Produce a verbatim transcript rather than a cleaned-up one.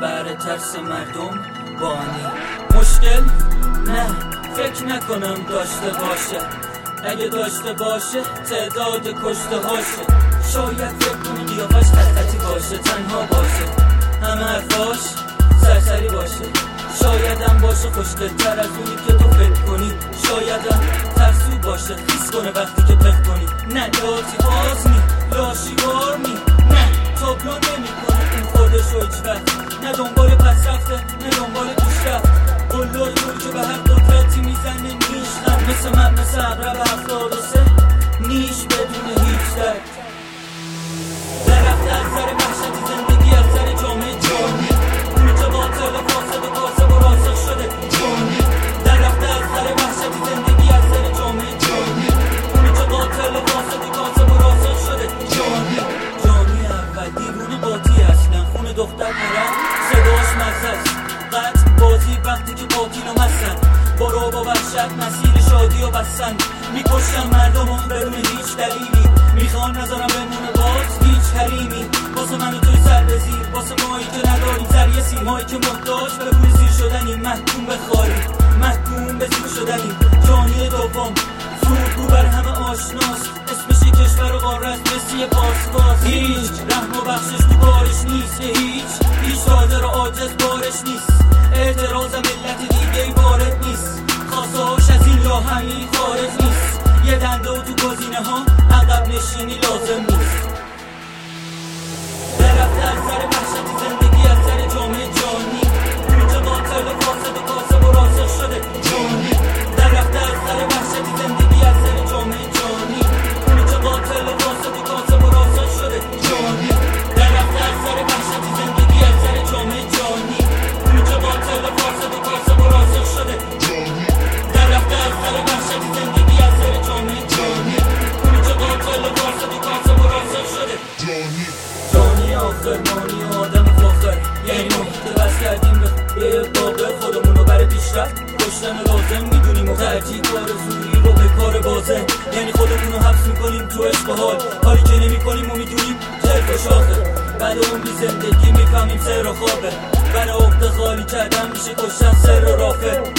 منبع ترس مردم بانی. مشکل؟ نه فکر نکنم داشته باشه، اگه داشته باشه تعداد کشته هاشه. شاید فکر کنی قیافش خطی باشه، تنها باشه، همه حرفاش سرسری باشه. شایدم باشه خوشگل‌تر از اونی که تو فکر کنی، شایدم ترسو باشه خیس کنه وقتی که پخ کنی. نه لاتی باز نی، لاشی بار نی، نه تابلو نمی کنه اون خودشو هیچ وقت. نه دنبال پس رفته نه دنبال پیشرفت، قلدر طوری که به هر قدرتی میزنه نیش خم، مثل من مثل اقرب هفتاد و سه نیش بدون هیچ درد. درخت از سر وحشتی زندگی از سر جامعه جانی، اونی که قاتل و فاسد و کاسب و راسخ شده جانی. درخت از سر وحشتی زندگی از سر جامعه جانی، اونی که قاتل و فاسد و کاسب و راسخ شده جانی. جانی اول دیوونه قاطی اصلا، خون دختر نرم صداش مزست، قطع بازی وقتی که قاتیل و مستن، با رعب و وحشت مسیر شادی و بستن. میکشن مردم هم بدون هیچ دلیلی، میخوان نذارم بمونه باز هیچ حریمی. واسه من و توی سر به زیر، واسه مایی که نداریم سر سیر، مایی که محتاج به پول زیر شدنیم، محکوم به خاری، محکوم به زیر شدنیم. جانی دوم زورگو بر همه آشناست، اسمش کشور و قاره است مثل یه پاسپاس. هیچ رحم و بخشش تو کارش نیست، هیچ هیچ حاضر و عاجز بارش نیست. اعتراض ملت دیگه وارد نیست، خواسته هاش از این راه همین خارج نیست. یه دنده و تو گزینه ها عقب نشینی لازم نیست. درخت از سر وحشتی زندگی از سر جامعه جانی، اونی که قاتل و فاسد و کاسب و راسخ شده جانی. درخت از سر وحشتی زندگی از سر جامعه جانی، اونی که قاتل و فاسد و کاسب و راسخ شده جانی. درخت از سر وحشتی زندگی از سر جامعه جانی، اونی که قاتل و فاسد و کاسب و راسخ شده جانی. درخت از سر وحشتی زندگی از سر جامعه جانی، اونی که قاتل و فاسد و کاسب و راسخ شده جانی. جانی آخر مانی آدم فاخر، یعنی محیط بس کردیم به یه باقر. خودمونو برای پیشرفت کشتن لازم میدونیم و ترجیح کار زوری رو به کار بازه. یعنی خودمونو حبس میکنیم تو عشق و حال، حالی که نمی کنیم و میدونیم جلد و شاخه. بعد عمری زندگی میفهمیم سر و خوابه، برای عقده خالی کردن میشه کشتن سر و رافه.